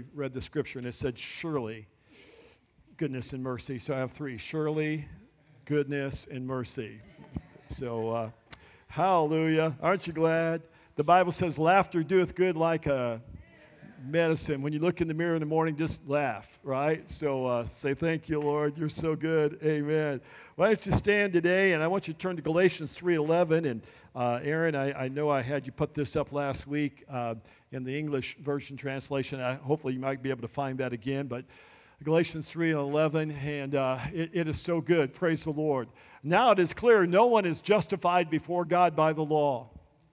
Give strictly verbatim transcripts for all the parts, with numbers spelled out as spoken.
read the scripture and it said, surely, goodness and mercy. So I have three, surely, goodness, and mercy. So, uh, hallelujah. Aren't you glad? The Bible says, laughter doeth good like a medicine. When you look in the mirror in the morning, just laugh, right? So uh, say, thank you, Lord. You're so good. Amen. Why don't you stand today, and I want you to turn to Galatians three eleven. And uh, Aaron, I, I know I had you put this up last week uh, in the English version translation. I, hopefully you might be able to find that again. But Galatians three eleven, and uh, it, it is so good. Praise the Lord. Now it is clear no one is justified before God by the law,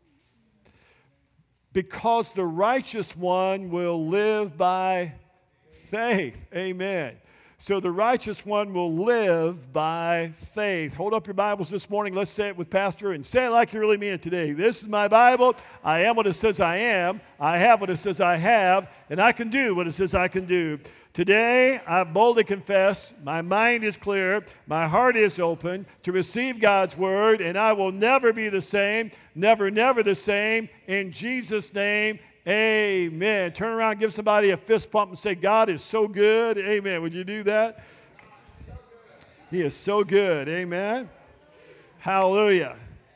because the righteous one will live by faith. Amen. So the righteous one will live by faith. Hold up your Bibles this morning. Let's say it with Pastor and say it like you really mean it today. This is my Bible. I am what it says I am. I have what it says I have. And I can do what it says I can do. Today, I boldly confess, my mind is clear, my heart is open to receive God's word, and I will never be the same, never, never the same. In Jesus' name, amen. Turn around, give somebody a fist pump and say, God is so good. Amen. Would you do that? He is so good. Amen. Hallelujah.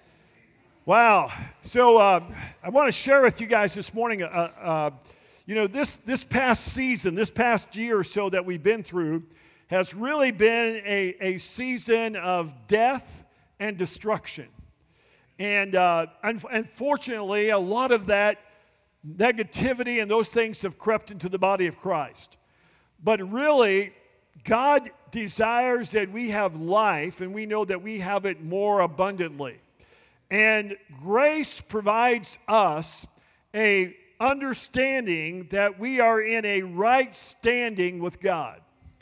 Wow. So uh, I want to share with you guys this morning uh, uh, You know, this, this past season, this past year or so that we've been through has really been a, a season of death and destruction. And uh, un- unfortunately, a lot of that negativity and those things have crept into the body of Christ. But really, God desires that we have life, and we know that we have it more abundantly. And grace provides us a understanding that we are in a right standing with God.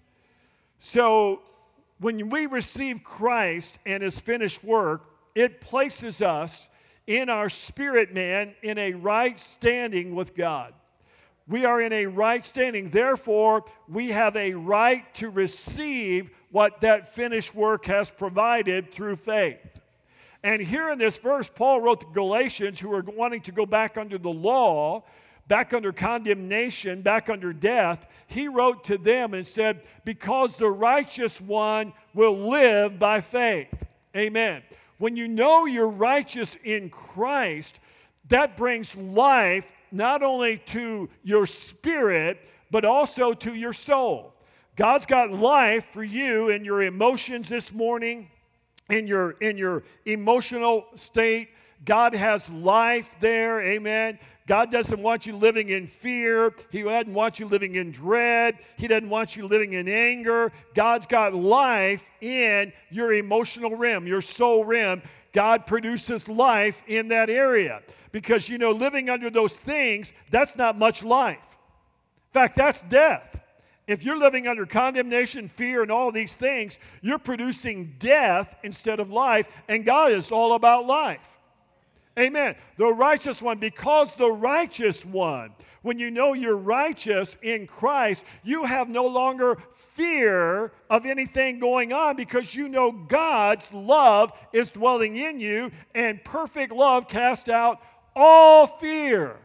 So when we receive Christ and his finished work, it places us in our spirit man in a right standing with God. We are in a right standing. Therefore, we have a right to receive what that finished work has provided through faith. And here in this verse, Paul wrote to Galatians who are wanting to go back under the law, back under condemnation, back under death. He wrote to them and said, because the righteous one will live by faith. Amen. When you know you're righteous in Christ, that brings life not only to your spirit, but also to your soul. God's got life for you in your emotions this morning. In your, in your emotional state, God has life there, amen. God doesn't want you living in fear. He doesn't want you living in dread. He doesn't want you living in anger. God's got life in your emotional realm, your soul realm. God produces life in that area. Because, you know, living under those things, that's not much life. In fact, that's death. If you're living under condemnation, fear, and all these things, you're producing death instead of life, and God is all about life. Amen. The righteous one, because the righteous one, when you know you're righteous in Christ, you have no longer fear of anything going on because you know God's love is dwelling in you, and perfect love casts out all fear.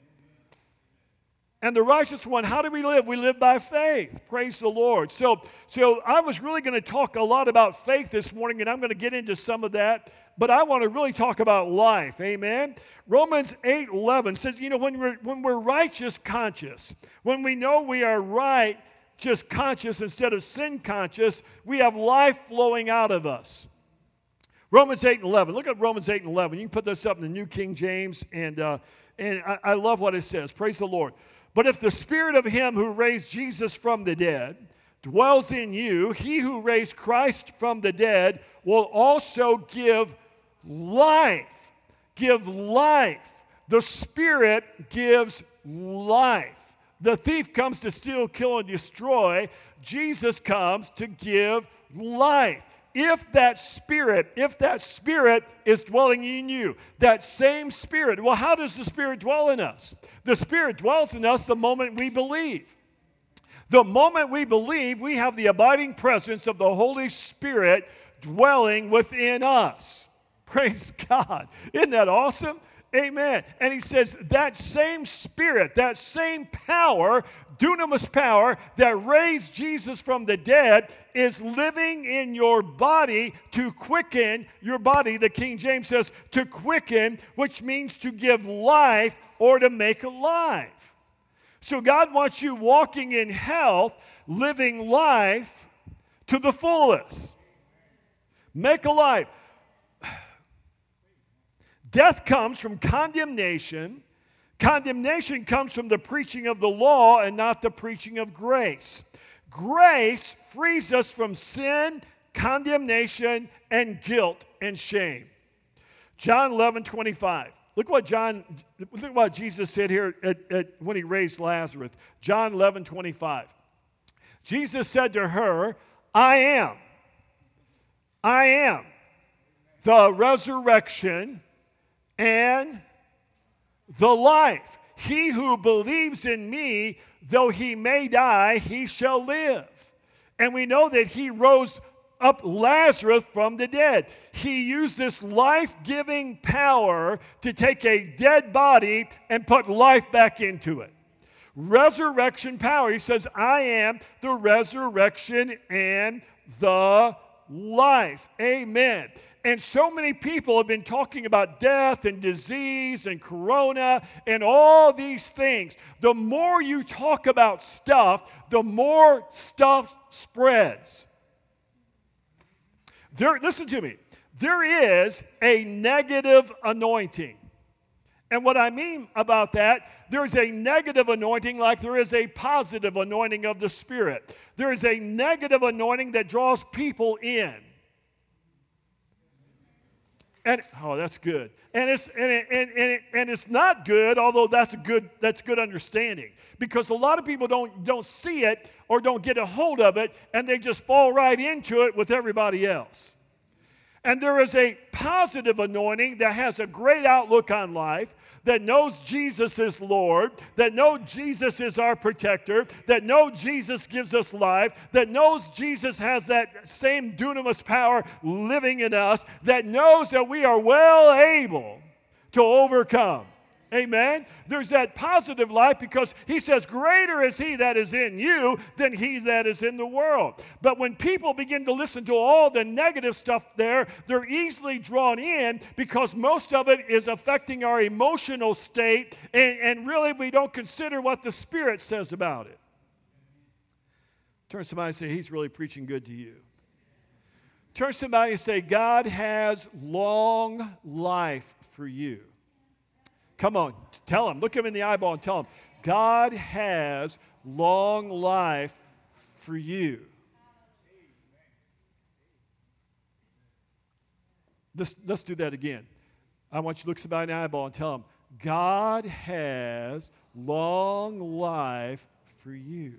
And the righteous one, how do we live? We live by faith. Praise the Lord. So, so I was really going to talk a lot about faith this morning, and I'm going to get into some of that. But I want to really talk about life. Amen. Romans eight eleven says, you know, when we're, when we're righteous conscious, when we know we are right, just conscious instead of sin conscious, we have life flowing out of us. Romans eight eleven. Look at Romans eight eleven. You can put this up in the New King James, and, uh, and I, I love what it says. Praise the Lord. But if the spirit of him who raised Jesus from the dead dwells in you, he who raised Christ from the dead will also give life. Give life. The Spirit gives life. The thief comes to steal, kill, and destroy. Jesus comes to give life. If that Spirit, if that Spirit is dwelling in you, that same Spirit, well, how does the Spirit dwell in us? The Spirit dwells in us the moment we believe. The moment we believe, we have the abiding presence of the Holy Spirit dwelling within us. Praise God. Isn't that awesome? Amen. And he says that same Spirit, that same power dunamis power that raised Jesus from the dead is living in your body to quicken your body. The King James says to quicken, which means to give life or to make alive. So God wants you walking in health, living life to the fullest. Make alive. Death comes from condemnation. Condemnation comes from the preaching of the law and not the preaching of grace. Grace frees us from sin, condemnation, and guilt and shame. John eleven twenty-five. Look what John, look what Jesus said here at, at, when he raised Lazarus. John eleven twenty-five. Jesus said to her, I am. I am the resurrection and the life. He who believes in me, though he may die, he shall live. And we know that he rose up Lazarus from the dead. He used this life-giving power to take a dead body and put life back into it. Resurrection power. He says, I am the resurrection and the life. Amen. And so many people have been talking about death and disease and corona and all these things. The more you talk about stuff, the more stuff spreads. There, listen to me. There is a negative anointing. And what I mean about that, there's a negative anointing like there is a positive anointing of the Spirit. There is a negative anointing that draws people in. And oh, that's good. And it's and it, and, and, it, and it's not good, although that's a good that's good understanding. Because a lot of people don't don't see it or don't get a hold of it, and they just fall right into it with everybody else. And there is a positive anointing that has a great outlook on life, that knows Jesus is Lord, that knows Jesus is our protector, that knows Jesus gives us life, that knows Jesus has that same dunamis power living in us, that knows that we are well able to overcome. Amen? There's that positive life because he says, greater is he that is in you than he that is in the world. But when people begin to listen to all the negative stuff there, they're easily drawn in because most of it is affecting our emotional state, and, and really we don't consider what the Spirit says about it. Turn to somebody and say, he's really preaching good to you. Turn to somebody and say, God has long life for you. Come on, tell him. Look him in the eyeball and tell him, God has long life for you. Let's, let's do that again. I want you to look somebody in the eyeball and tell him, God has long life for you.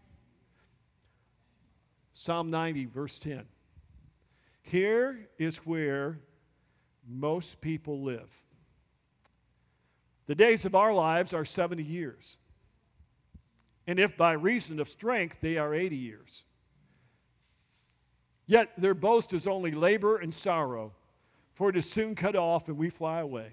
Psalm ninety, verse ten. Here is where most people live. The days of our lives are seventy years. And if by reason of strength, they are eighty years. Yet their boast is only labor and sorrow, for it is soon cut off and we fly away.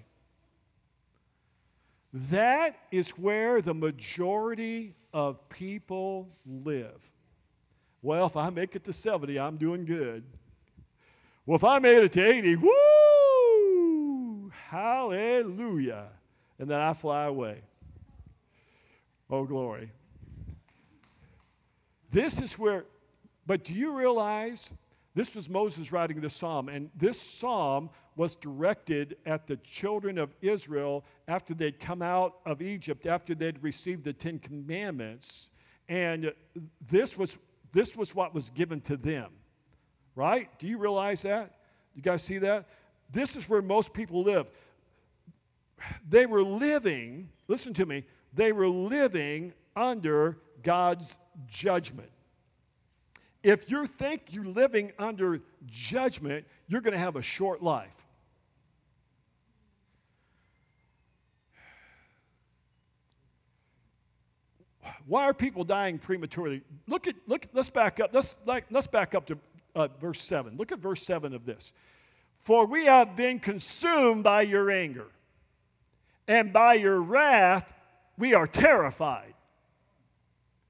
That is where the majority of people live. Well, if I make it to seventy, I'm doing good. Well, if I made it to eighty, woo! Hallelujah. And then I fly away. Oh, glory. This is where, but do you realize this was Moses writing this psalm, and this psalm was directed at the children of Israel after they'd come out of Egypt, after they'd received the Ten Commandments, and this was, this was what was given to them, right? Do you realize that? You guys see that? This is where most people live. They were living, listen to me, they were living under God's judgment. If you think you're living under judgment, you're going to have a short life. Why are people dying prematurely? Look at look. Let's back up. Let's like let's back up to uh, verse seven. Look at verse seven of this. For we have been consumed by your anger, and by your wrath we are terrified.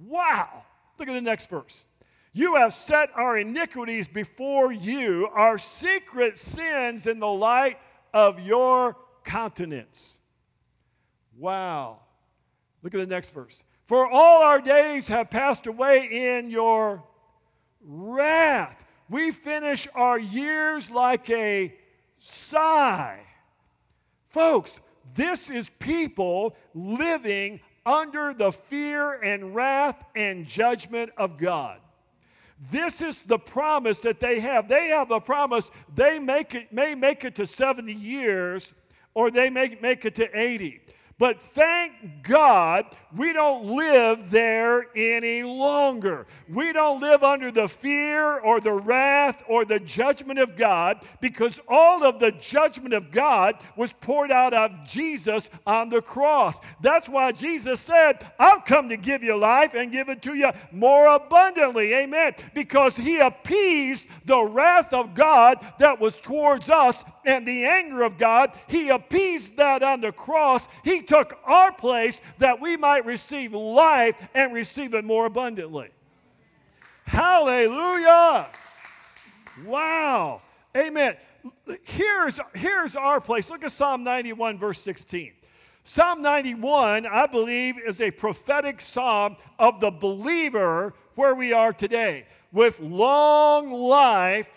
Wow. Look at the next verse. You have set our iniquities before you, our secret sins in the light of your countenance. Wow. Look at the next verse. For all our days have passed away in your wrath. We finish our years like a sigh. Folks, this is people living under the fear and wrath and judgment of God. This is the promise that they have. They have a promise. They make it, may make it to seventy years, or they may make it to eighty. But thank God we don't live there any longer. We don't live under the fear or the wrath or the judgment of God, because all of the judgment of God was poured out of Jesus on the cross. That's why Jesus said, I've come to give you life and give it to you more abundantly. Amen. Because he appeased the wrath of God that was towards us and the anger of God. He appeased that on the cross. He took our place that we might receive life and receive it more abundantly. Hallelujah. Wow. Amen. Here's, here's our place. Look at Psalm ninety-one, verse sixteen. Psalm ninety-one, I believe, is a prophetic psalm of the believer where we are today. With long life,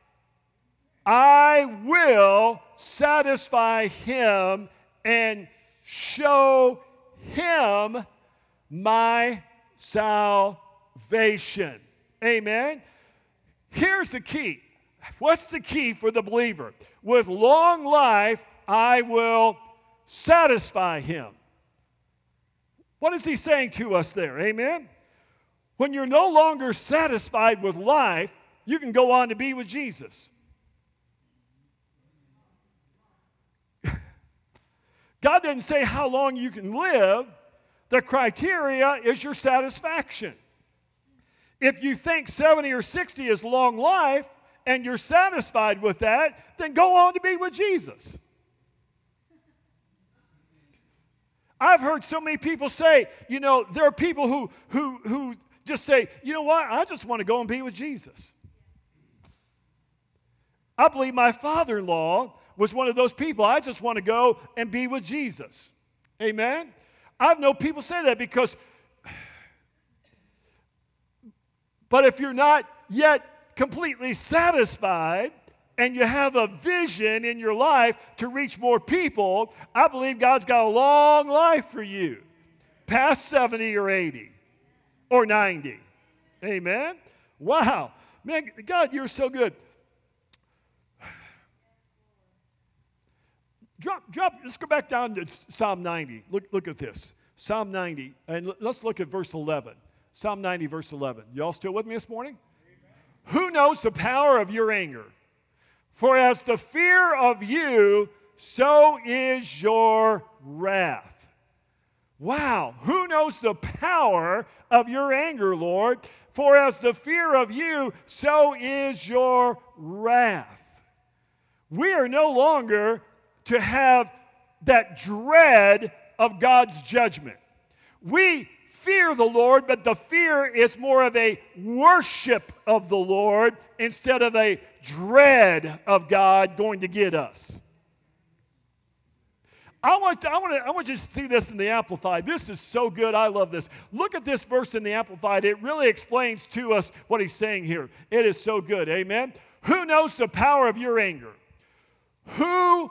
I will satisfy him and show him my salvation. Amen. Here's the key. What's the key for the believer? With long life, I will satisfy him. What is he saying to us there? Amen. When you're no longer satisfied with life, you can go on to be with Jesus. God didn't say how long you can live. The criteria is your satisfaction. If you think seventy or sixty is long life and you're satisfied with that, then go on to be with Jesus. I've heard so many people say, you know, there are people who, who, who just say, you know what, I just want to go and be with Jesus. I believe my father-in-law was one of those people. I just want to go and be with Jesus. Amen? I've known people say that because, but if you're not yet completely satisfied and you have a vision in your life to reach more people, I believe God's got a long life for you, past seventy or eighty or ninety. Amen? Wow. Man, God, you're so good. Drop, drop, let's go back down to Psalm ninety. Look, look at this. Psalm ninety, and let's look at verse eleven. Psalm ninety, verse eleven. Y'all still with me this morning? Amen. Who knows the power of your anger? For as the fear of you, so is your wrath. Wow. Who knows the power of your anger, Lord? For as the fear of you, so is your wrath. We are no longer to have that dread of God's judgment. We fear the Lord, but the fear is more of a worship of the Lord instead of a dread of God going to get us. I want, to, I, want to, I want you to see this in the Amplified. This is so good. I love this. Look at this verse in the Amplified. It really explains to us what he's saying here. It is so good. Amen? Who knows the power of your anger? Who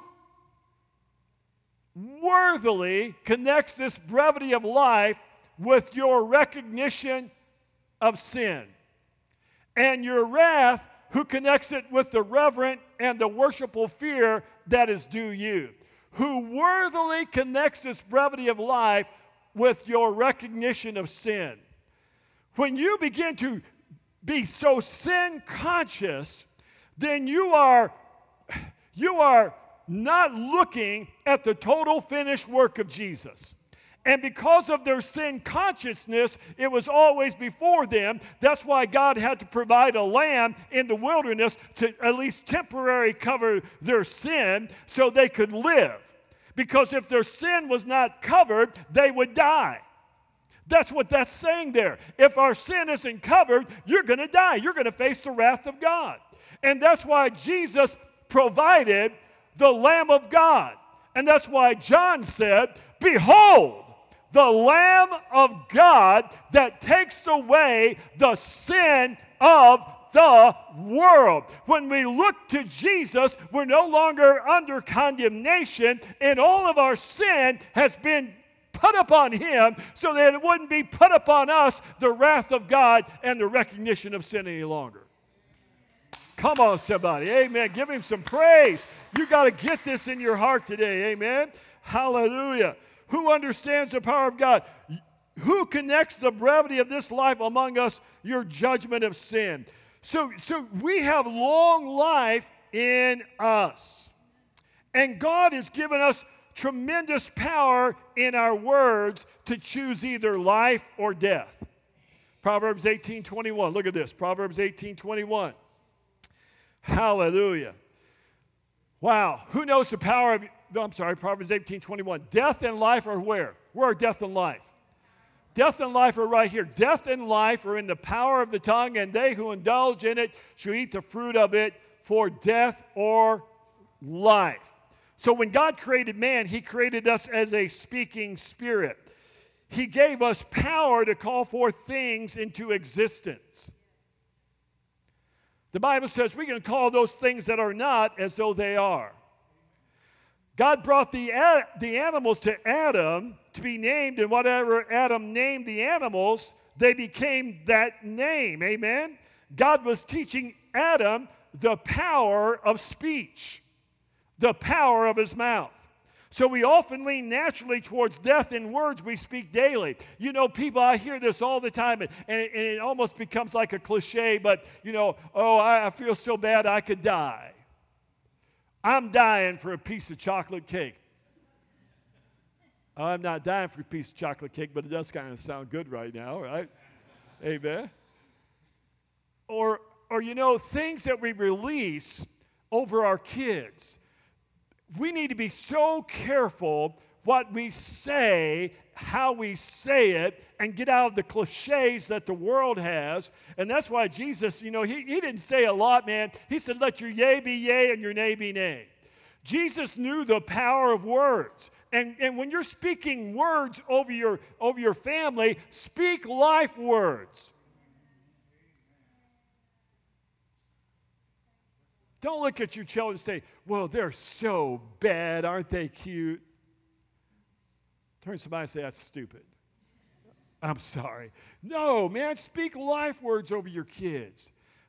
worthily connects this brevity of life with your recognition of sin, and your wrath, who connects it with the reverent and the worshipful fear that is due you? Who worthily connects this brevity of life with your recognition of sin? When you begin to be so sin conscious, then you are you are not looking at the total finished work of Jesus. And because of their sin consciousness, it was always before them. That's why God had to provide a lamb in the wilderness to at least temporarily cover their sin so they could live. Because if their sin was not covered, they would die. That's what that's saying there. If our sin isn't covered, you're going to die. You're going to face the wrath of God. And that's why Jesus provided the Lamb of God. And that's why John said, behold, the Lamb of God that takes away the sin of the world. When we look to Jesus, we're no longer under condemnation, and all of our sin has been put upon him so that it wouldn't be put upon us, the wrath of God and the recognition of sin any longer. Come on, somebody. Amen. Give him some praise. You got to get this in your heart today. Amen. Hallelujah. Who understands the power of God? Who connects the brevity of this life among us? Your judgment of sin. So, so we have long life in us. And God has given us tremendous power in our words to choose either life or death. Proverbs eighteen twenty-one. Look at this. Proverbs eighteen twenty-one. Hallelujah. Wow. Who knows the power of, no, I'm sorry, Proverbs eighteen twenty-one. Death and life are where? Where are death and life? Death and life are right here. Death and life are in the power of the tongue, and they who indulge in it shall eat the fruit of it, for death or life. So when God created man, he created us as a speaking spirit. He gave us power to call forth things into existence. The Bible says we can call those things that are not as though they are. God brought the, the animals to Adam to be named, and whatever Adam named the animals, they became that name. Amen? God was teaching Adam the power of speech, the power of his mouth. So we often lean naturally towards death in words we speak daily. You know, people, I hear this all the time, and, and, it, and it almost becomes like a cliche, but, you know, oh, I, I feel so bad I could die. I'm dying for a piece of chocolate cake. I'm not dying for a piece of chocolate cake, but it does kind of sound good right now, right? Amen. Or, or, you know, things that we release over our kids. We need to be so careful what we say, how we say it, and get out of the cliches that the world has. And that's why Jesus, you know, he, he didn't say a lot, man. He said, let your yea be yea and your nay be nay. Jesus knew the power of words. And, and when you're speaking words over your, over your family, speak life words. Don't look at your children and say, well, they're so bad, aren't they cute? Turn to somebody and say, that's stupid. I'm sorry. No, man, speak life words over your kids.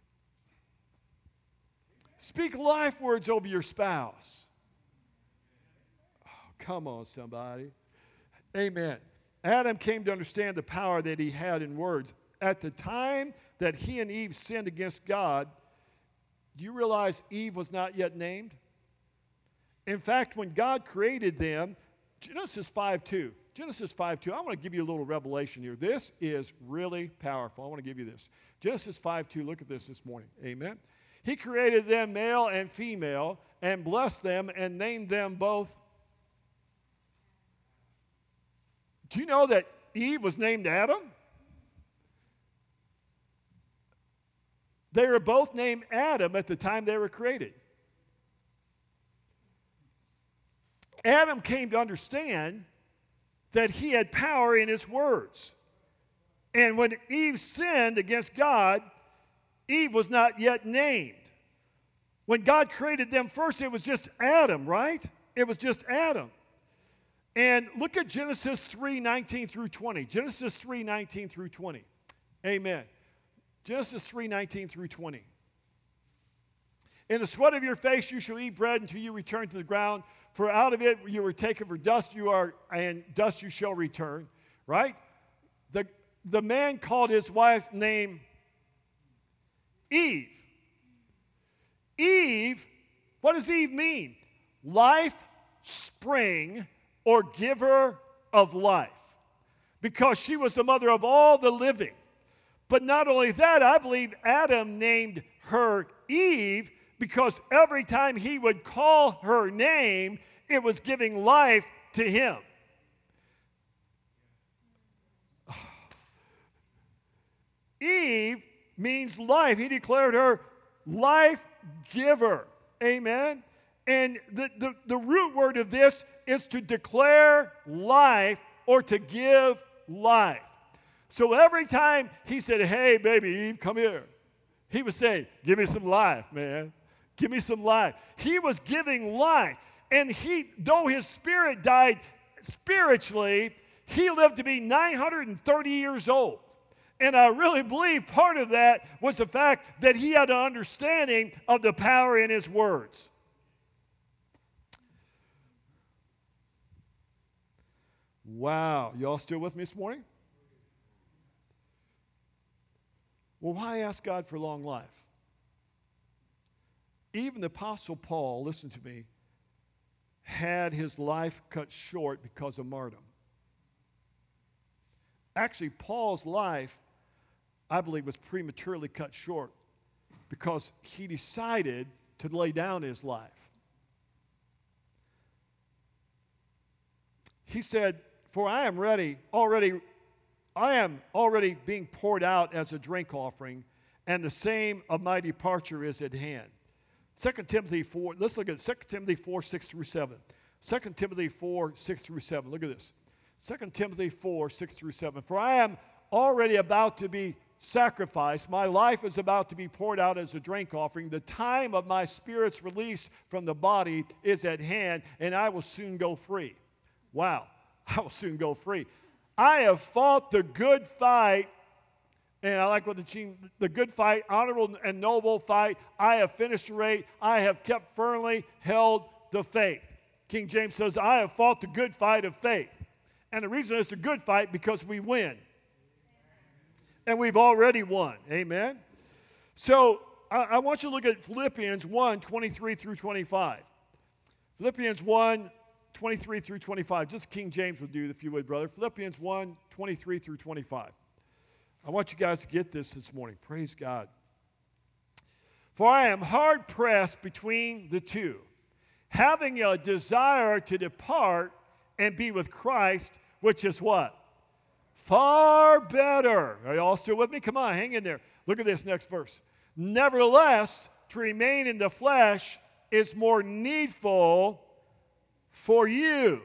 Speak life words over your spouse. Oh, come on, somebody. Amen. Adam came to understand the power that he had in words. At the time that he and Eve sinned against God, do you realize Eve was not yet named? In fact, when God created them, Genesis five two. Genesis five two. I want to give you a little revelation here. This is really powerful. I want to give you this. Genesis five two. Look at this this morning. Amen. He created them male and female and blessed them and named them both. Do you know that Eve was named Adam? They were both named Adam at the time they were created. Adam came to understand that he had power in his words. And when Eve sinned against God, Eve was not yet named. When God created them first, it was just Adam, right? It was just Adam. And look at Genesis three nineteen through twenty. Genesis three nineteen through twenty. Amen. Genesis three nineteen through twenty. In the sweat of your face you shall eat bread until you return to the ground, for out of it you were taken, for dust you are, and dust you shall return. Right? The, the man called his wife's name Eve. Eve, what does Eve mean? Life, spring, or giver of life. Because she was the mother of all the living. But not only that, I believe Adam named her Eve because every time he would call her name, it was giving life to him. means life. He declared her life giver. Amen. And the, the, the root word of this is to declare life or to give life. So every time he said, hey, baby Eve, come here, he was saying, give me some life, man. Give me some life. He was giving life. And he, though his spirit died spiritually, he lived to be nine hundred thirty years old. And I really believe part of that was the fact that he had an understanding of the power in his words. Wow. Y'all still with me this morning? Well, why ask God for long life? Even the Apostle Paul, listen to me, had his life cut short because of martyrdom. Actually, Paul's life, I believe, was prematurely cut short because he decided to lay down his life. He said, for I am ready, already, I am already being poured out as a drink offering, and the same of my departure is at hand. Second Timothy four, let's look at Second Timothy four, six through seven. Second Timothy four, six through seven. Look at this. Second Timothy four, six through seven. For I am already about to be sacrificed. My life is about to be poured out as a drink offering. The time of my spirit's release from the body is at hand, and I will soon go free. Wow, I will soon go free. I have fought the good fight. And I like what the team, the good fight, honorable and noble fight. I have finished the race. I have kept firmly held the faith. King James says, I have fought the good fight of faith. And the reason it's a good fight, because we win. And we've already won. Amen? So I, I want you to look at Philippians one, twenty-three through twenty-five. Philippians one, twenty-three through twenty-five. Just King James will do, if you would, brother. Philippians one, twenty-three through twenty-five. I want you guys to get this this morning. Praise God. For I am hard pressed between the two, having a desire to depart and be with Christ, which is what? Far better. Are you all still with me? Come on, hang in there. Look at this next verse. Nevertheless, to remain in the flesh is more needful for you.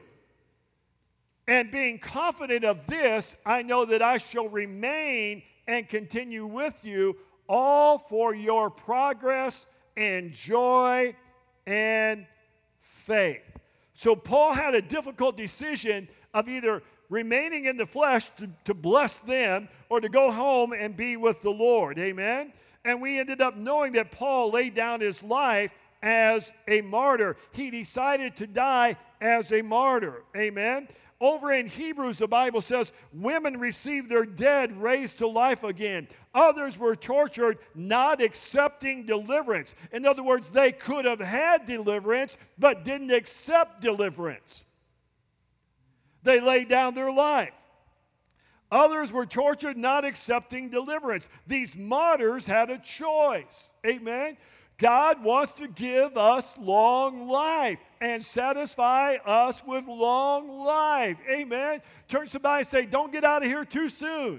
And being confident of this, I know that I shall remain and continue with you, all for your progress and joy and faith. So Paul had a difficult decision of either remaining in the flesh to, to bless them or to go home and be with the Lord. Amen? And we ended up knowing that Paul laid down his life as a martyr. He decided to die as a martyr. Amen? Over in Hebrews, the Bible says, women received their dead raised to life again. Others were tortured, not accepting deliverance. In other words, they could have had deliverance, but didn't accept deliverance. They laid down their life. Others were tortured, not accepting deliverance. These martyrs had a choice. Amen? God wants to give us long life and satisfy us with long life. Amen. Turn to somebody and say, don't get out of here too soon.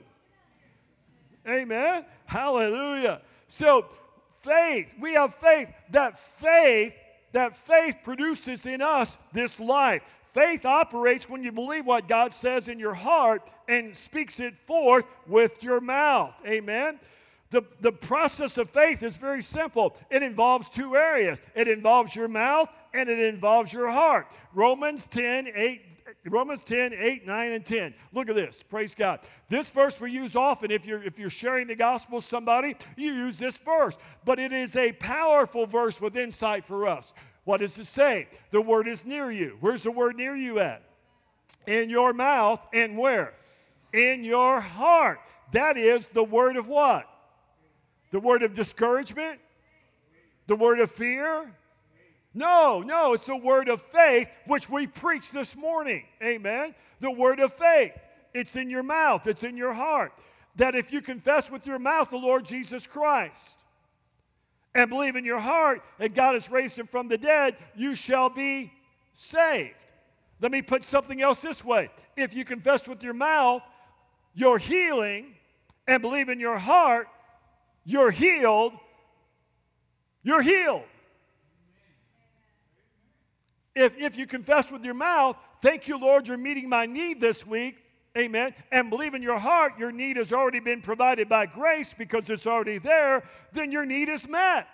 Amen. Hallelujah. So faith, we have faith. That faith, that faith produces in us this life. Faith operates when you believe what God says in your heart and speaks it forth with your mouth. Amen. The, the process of faith is very simple. It involves two areas. It involves your mouth and it involves your heart. Romans ten, eight, Romans ten, eight, nine, and ten. Look at this. Praise God. This verse we use often. If you're, if you're sharing the gospel with somebody, you use this verse. But it is a powerful verse with insight for us. What does it say? The word is near you. Where's the word near you at? In your mouth and where? In your heart. That is the word of what? The word of discouragement? The word of fear? No, no, it's the word of faith, which we preached this morning. Amen? The word of faith. It's in your mouth. It's in your heart. That if you confess with your mouth the Lord Jesus Christ and believe in your heart that God has raised him from the dead, you shall be saved. Let me put something else this way. If you confess with your mouth your healing and believe in your heart you're healed, you're healed. If, if you confess with your mouth, thank you, Lord, you're meeting my need this week, amen, and believe in your heart your need has already been provided by grace because it's already there, then your need is met.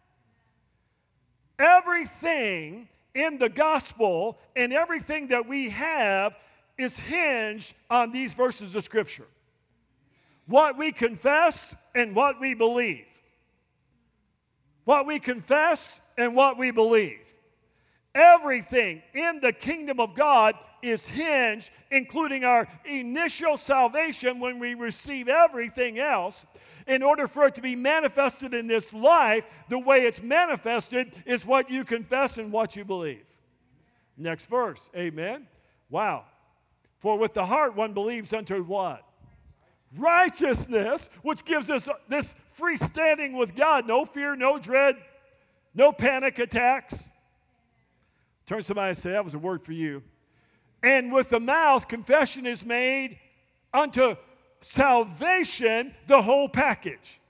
Everything in the gospel and everything that we have is hinged on these verses of Scripture. What we confess and what we believe. What we confess and what we believe. Everything in the kingdom of God is hinged, including our initial salvation when we receive everything else. In order for it to be manifested in this life, the way it's manifested is what you confess and what you believe. Next verse, amen. Wow. For with the heart one believes unto what? Righteousness, which gives us this free standing with God. No fear, no dread, no panic attacks. Turn to somebody and say, that was a word for you. And with the mouth, confession is made unto salvation, the whole package.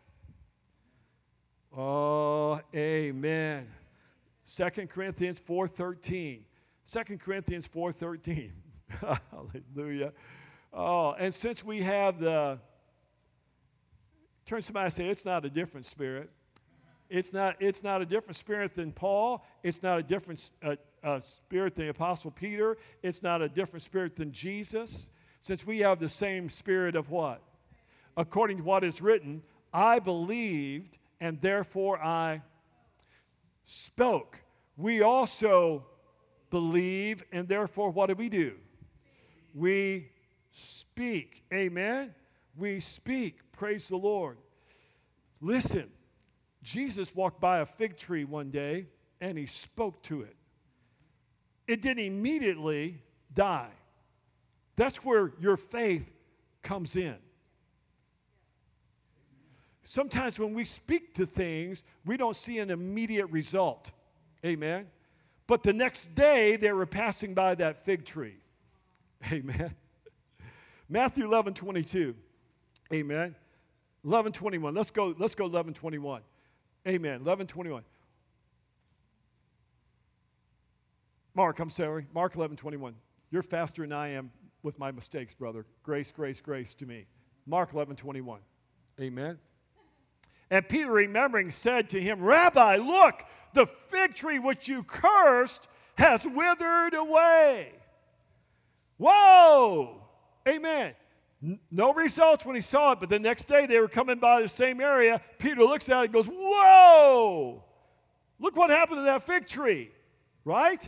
Oh, amen. Second Corinthians four thirteen. Second Corinthians four thirteen. Hallelujah. Oh, and since we have the, turn to somebody and say, it's not a different spirit. It's not, it's not a different spirit than Paul. It's not a different uh, uh, spirit than the Apostle Peter. It's not a different spirit than Jesus. Since we have the same spirit of what? According to what is written, I believed and therefore I spoke. We also believe and therefore what do we do? We speak. Amen? We speak. Praise the Lord. Listen. Jesus walked by a fig tree one day, and he spoke to it. It didn't immediately die. That's where your faith comes in. Sometimes when we speak to things, we don't see an immediate result. Amen? But the next day, they were passing by that fig tree. Amen? Matthew eleven twenty-two. Amen? eleven twenty-one. Let's go, let's go eleven twenty-one. Amen. eleven twenty-one. Mark, I'm sorry. Mark eleven twenty-one. You're faster than I am with my mistakes, brother. Grace, grace, grace to me. Mark eleven twenty-one. Amen. And Peter, remembering, said to him, Rabbi, look, the fig tree which you cursed has withered away. Whoa! Amen. No results when he saw it, but the next day they were coming by the same area. Peter looks at it and goes, whoa! Look what happened to that fig tree, right?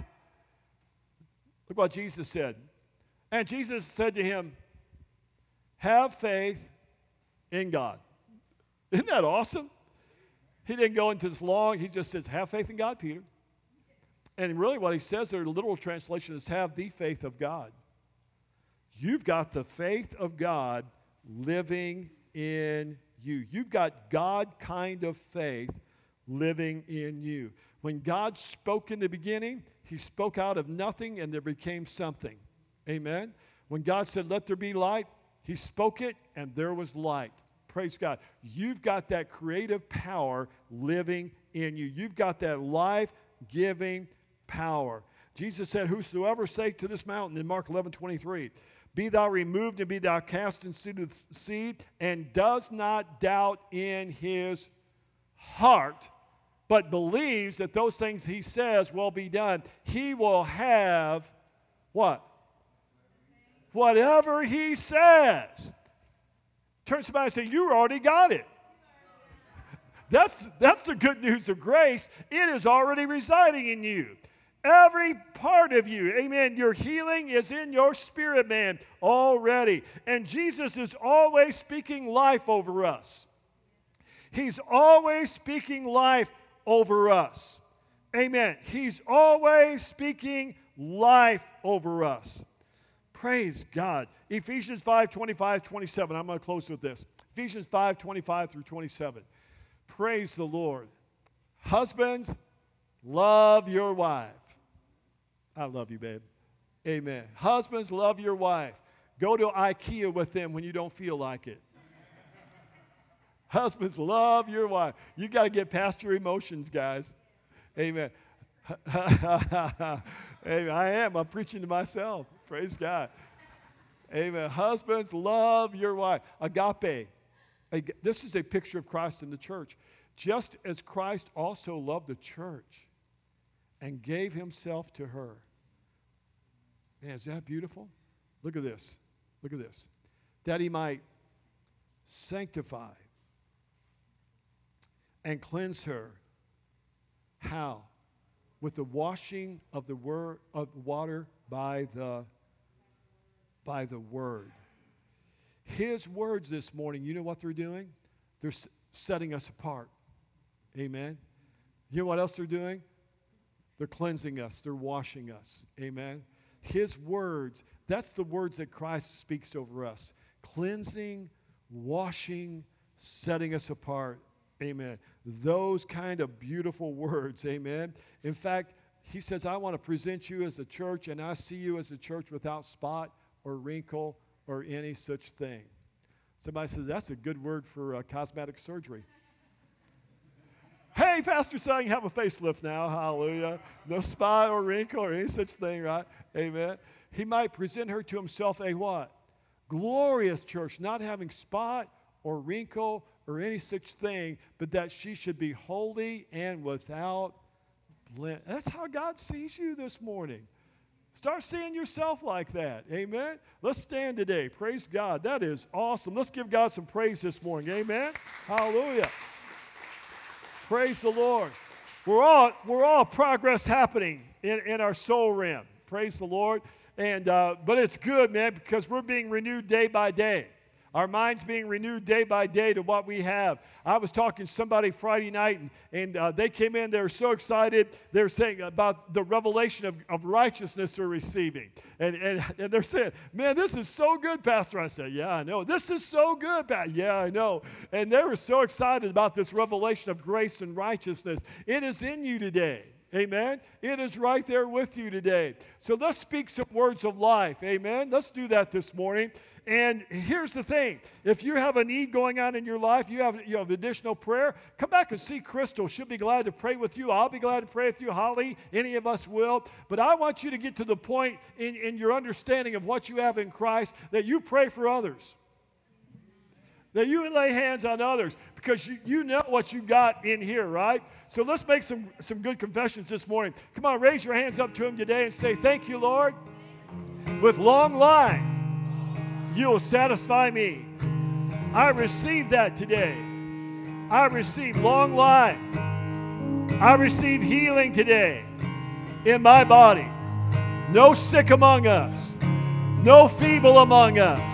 Look what Jesus said. And Jesus said to him, have faith in God. Isn't that awesome? He didn't go into this long, he just says, have faith in God, Peter. And really what he says there, the literal translation is have the faith of God. You've got the faith of God living in you. You've got God kind of faith living in you. When God spoke in the beginning, he spoke out of nothing and there became something. Amen? When God said, let there be light, he spoke it and there was light. Praise God. You've got that creative power living in you. You've got that life-giving power. Jesus said, whosoever say to this mountain in Mark eleven twenty-three, be thou removed and be thou cast into the sea, and does not doubt in his heart, but believes that those things he says will be done. He will have what? Whatever he says. Turn to somebody and say, you already got it. That's, that's the good news of grace. It is already residing in you. Every part of you, amen, your healing is in your spirit, man, already. And Jesus is always speaking life over us. He's always speaking life over us. Amen. He's always speaking life over us. Praise God. Ephesians five, twenty-five, twenty-seven. I'm going to close with this. Ephesians five, twenty-five through twenty-seven. Praise the Lord. Husbands, love your wife. I love you, babe. Amen. Husbands, love your wife. Go to IKEA with them when you don't feel like it. Husbands, love your wife. You got to get past your emotions, guys. Amen. Amen. I am. I'm preaching to myself. Praise God. Amen. Husbands, love your wife. Agape. This is a picture of Christ in the church. Just as Christ also loved the church and gave himself to her. Man, is that beautiful? Look at this. Look at this. That he might sanctify and cleanse her. How? With the washing of the word of water by the by the word. His words this morning, you know what they're doing? They're s- setting us apart. Amen. You know what else they're doing? They're cleansing us. They're washing us. Amen. His words, that's the words that Christ speaks over us. Cleansing, washing, setting us apart. Amen. Those kind of beautiful words. Amen. In fact, he says, I want to present you as a church, and I see you as a church without spot or wrinkle or any such thing. Somebody says, that's a good word for uh, cosmetic surgery. Hey, Pastor Sung, have a facelift now. Hallelujah. No spot or wrinkle or any such thing, right? Amen. He might present her to himself a what? Glorious church, not having spot or wrinkle or any such thing, but that she should be holy and without blemish. That's how God sees you this morning. Start seeing yourself like that. Amen. Let's stand today. Praise God. That is awesome. Let's give God some praise this morning. Amen. Hallelujah. Praise the Lord. We're all, we're all progress happening in, in our soul realm. Praise the Lord. And uh, but it's good, man, because we're being renewed day by day. Our minds being renewed day by day to what we have. I was talking to somebody Friday night, and, and uh, they came in. They were so excited. They were saying about the revelation of, of righteousness they're receiving. And, and, and they're saying, man, this is so good, Pastor. I said, yeah, I know. This is so good, Pastor. Yeah, I know. And they were so excited about this revelation of grace and righteousness. It is in you today. Amen. It is right there with you today. So let's speak some words of life. Amen. Let's do that this morning. And here's the thing. If you have a need going on in your life, you have, you have additional prayer, come back and see Crystal. She'll be glad to pray with you. I'll be glad to pray with you. Holly, any of us will. But I want you to get to the point in, in your understanding of what you have in Christ that you pray for others. That you lay hands on others because you, you know what you got in here, right? So let's make some, some good confessions this morning. Come on, raise your hands up to him today and say, thank you, Lord. With long life, you'll satisfy me. I receive that today. I receive long life. I receive healing today in my body. No sick among us. No feeble among us.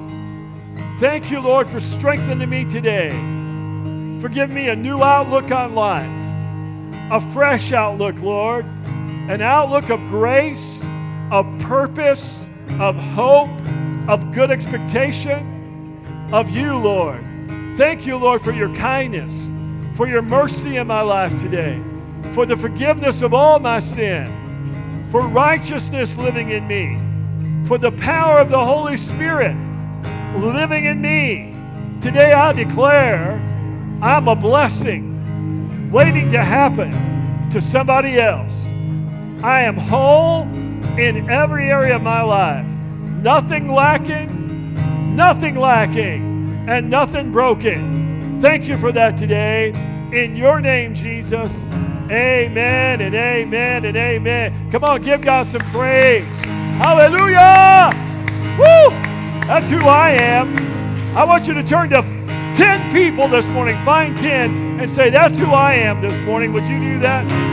Thank you, Lord, for strengthening me today. For giving me a new outlook on life. A fresh outlook, Lord. An outlook of grace, of purpose, of hope, of good expectation of you, Lord. Thank you, Lord, for your kindness, for your mercy in my life today, for the forgiveness of all my sin, for righteousness living in me, for the power of the Holy Spirit living in me. Today I declare I'm a blessing waiting to happen to somebody else. I am whole in every area of my life. Nothing lacking, nothing lacking, and nothing broken. Thank you for that today. In your name, Jesus, amen and amen and amen. Come on, give God some praise. Hallelujah! Woo! That's who I am. I want you to turn to ten people this morning. Find ten and say, that's who I am this morning. Would you do that?